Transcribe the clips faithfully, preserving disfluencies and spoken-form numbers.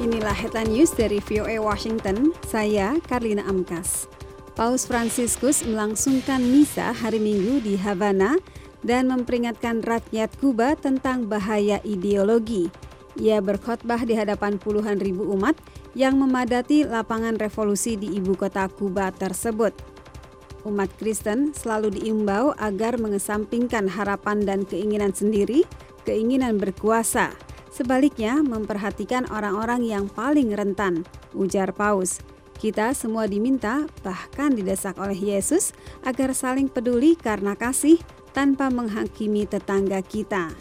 Inilah headline news dari V O A Washington, saya Karlina Amkas. Paus Fransiskus melangsungkan misa hari Minggu di Havana dan memperingatkan rakyat Kuba tentang bahaya ideologi. Ia berkhotbah di hadapan puluhan ribu umat yang memadati lapangan revolusi di ibu kota Kuba tersebut. Umat Kristen selalu diimbau agar mengesampingkan harapan dan keinginan sendiri, keinginan berkuasa. Sebaliknya, memperhatikan orang-orang yang paling rentan, ujar Paus. Kita semua diminta, bahkan didesak oleh Yesus, agar saling peduli karena kasih tanpa menghakimi tetangga kita.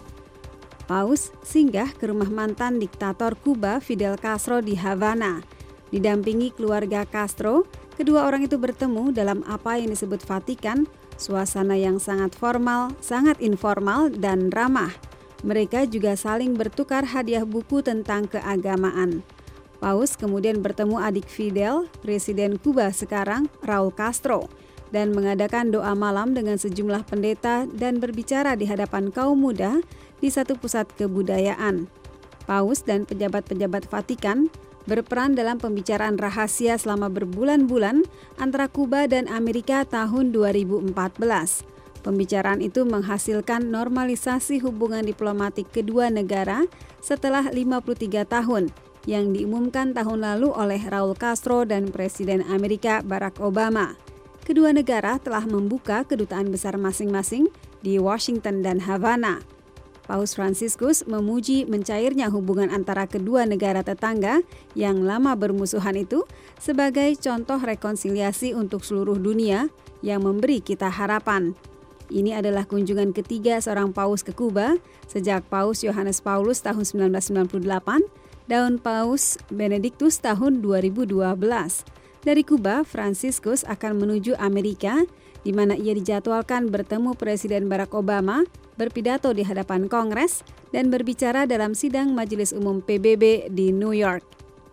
Paus singgah ke rumah mantan diktator Kuba Fidel Castro di Havana. Didampingi keluarga Castro, kedua orang itu bertemu dalam apa yang disebut Vatikan, suasana yang sangat formal, sangat informal, dan ramah. Mereka juga saling bertukar hadiah buku tentang keagamaan. Paus kemudian bertemu adik Fidel, Presiden Kuba sekarang, Raul Castro, dan mengadakan doa malam dengan sejumlah pendeta dan berbicara di hadapan kaum muda di satu pusat kebudayaan. Paus dan pejabat-pejabat Vatikan berperan dalam pembicaraan rahasia selama berbulan-bulan antara Kuba dan Amerika tahun dua ribu empat belas. Pembicaraan itu menghasilkan normalisasi hubungan diplomatik kedua negara setelah lima puluh tiga tahun yang diumumkan tahun lalu oleh Raul Castro dan Presiden Amerika Barack Obama. Kedua negara telah membuka kedutaan besar masing-masing di Washington dan Havana. Paus Fransiskus memuji mencairnya hubungan antara kedua negara tetangga yang lama bermusuhan itu sebagai contoh rekonsiliasi untuk seluruh dunia yang memberi kita harapan. Ini adalah kunjungan ketiga seorang paus ke Kuba sejak Paus Yohanes Paulus tahun sembilan belas sembilan puluh delapan dan Paus Benediktus tahun dua ribu dua belas. Dari Kuba, Fransiskus akan menuju Amerika, di mana ia dijadwalkan bertemu Presiden Barack Obama, berpidato di hadapan Kongres, dan berbicara dalam sidang Majelis Umum P B B di New York.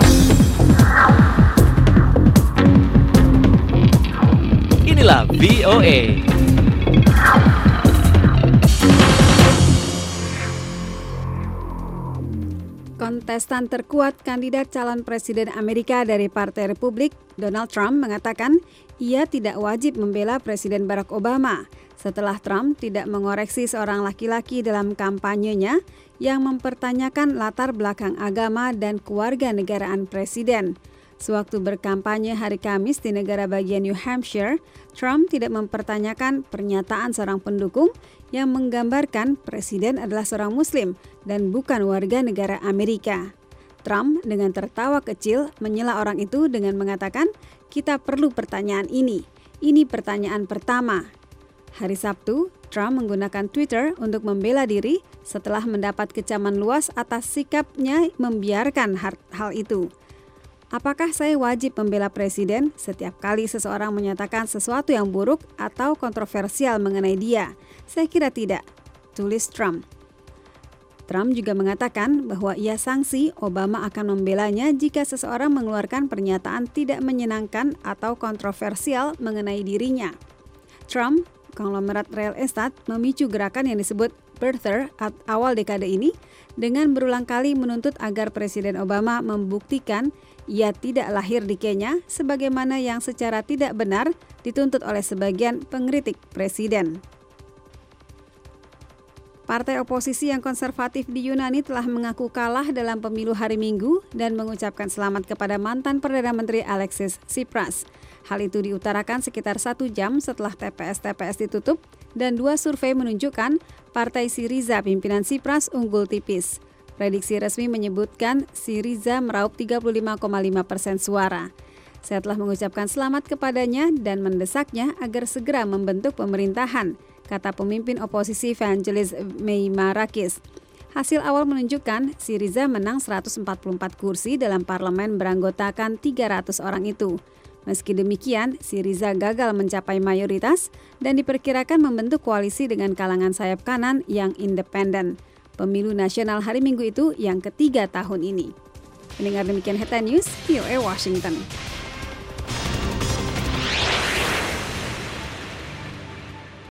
Inilah V O A. Kontestan terkuat kandidat calon presiden Amerika dari Partai Republik, Donald Trump, mengatakan ia tidak wajib membela Presiden Barack Obama setelah Trump tidak mengoreksi seorang laki-laki dalam kampanyenya yang mempertanyakan latar belakang agama dan kewarganegaraan presiden. Sewaktu berkampanye hari Kamis di negara bagian New Hampshire, Trump tidak mempertanyakan pernyataan seorang pendukung yang menggambarkan presiden adalah seorang Muslim dan bukan warga negara Amerika. Trump dengan tertawa kecil menyela orang itu dengan mengatakan, "Kita perlu pertanyaan ini. Ini pertanyaan pertama." Hari Sabtu, Trump menggunakan Twitter untuk membela diri setelah mendapat kecaman luas atas sikapnya membiarkan hal itu. Apakah saya wajib membela presiden setiap kali seseorang menyatakan sesuatu yang buruk atau kontroversial mengenai dia? Saya kira tidak, tulis Trump. Trump juga mengatakan bahwa ia sangsi Obama akan membelanya jika seseorang mengeluarkan pernyataan tidak menyenangkan atau kontroversial mengenai dirinya. Trump, konglomerat real estate, memicu gerakan yang disebut birther awal dekade ini dengan berulang kali menuntut agar Presiden Obama membuktikan ia tidak lahir di Kenya sebagaimana yang secara tidak benar dituntut oleh sebagian pengkritik presiden. Partai oposisi yang konservatif di Yunani telah mengaku kalah dalam pemilu hari Minggu dan mengucapkan selamat kepada mantan Perdana Menteri Alexis Tsipras. Hal itu diutarakan sekitar satu jam setelah T P S-T P S ditutup dan dua survei menunjukkan Partai Syriza pimpinan Tsipras unggul tipis. Prediksi resmi menyebutkan Syriza meraup tiga puluh lima koma lima persen suara. Saya telah mengucapkan selamat kepadanya dan mendesaknya agar segera membentuk pemerintahan, kata pemimpin oposisi Vangelis Meimarakis. Hasil awal menunjukkan Syriza menang seratus empat puluh empat kursi dalam parlemen beranggotakan tiga ratus orang itu. Meski demikian, Syriza gagal mencapai mayoritas dan diperkirakan membentuk koalisi dengan kalangan sayap kanan yang independen. Pemilu nasional hari Minggu itu yang ketiga tahun ini. Mendengar demikian Headline News, V O A Washington.